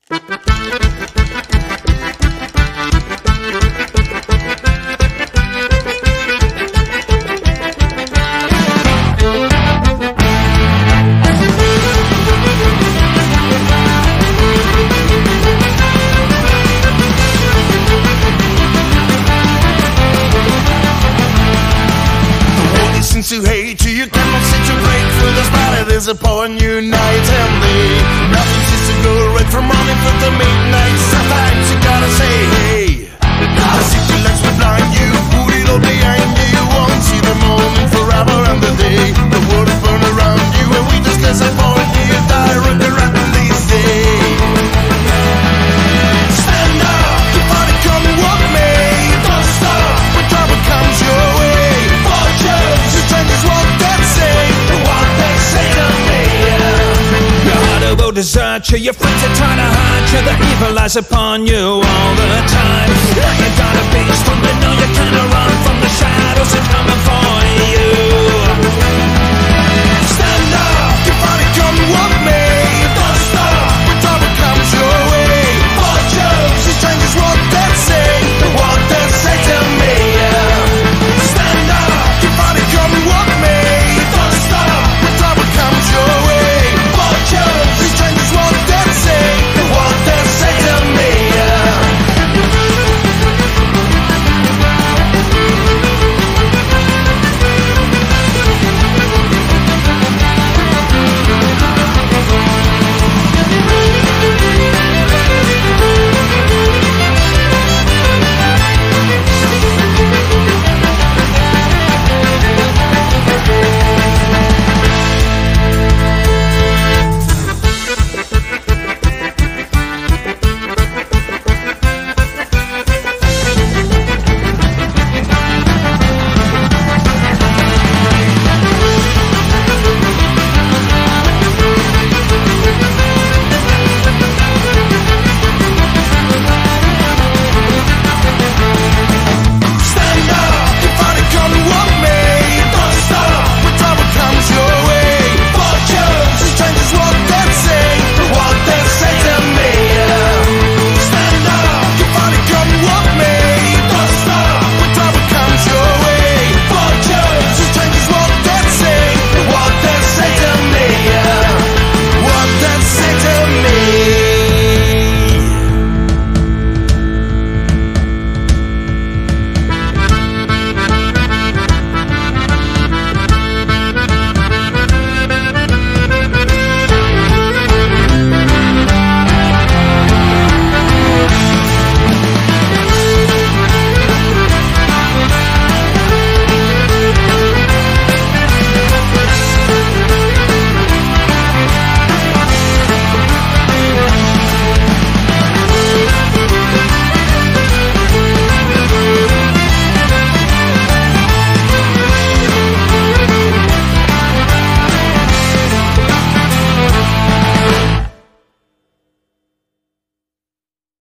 To hate you, you cannot sit to break for the spot that is upon you night and day. Nothing seems to go right from morning till the midnight. Sometimes you gotta say, hey, the city lights will blind you, put it all behind you. You won't see the morning forever and the day. The world will burn around you, and we just get upon you. You die running around this day. Stand up, the party come and walk me. Don't stop when trouble comes your way. Desert you, your friends are trying to hurt you. The evil lies upon you all the time. You gotta be strong, but no, you can't run from the shadows that are coming for you.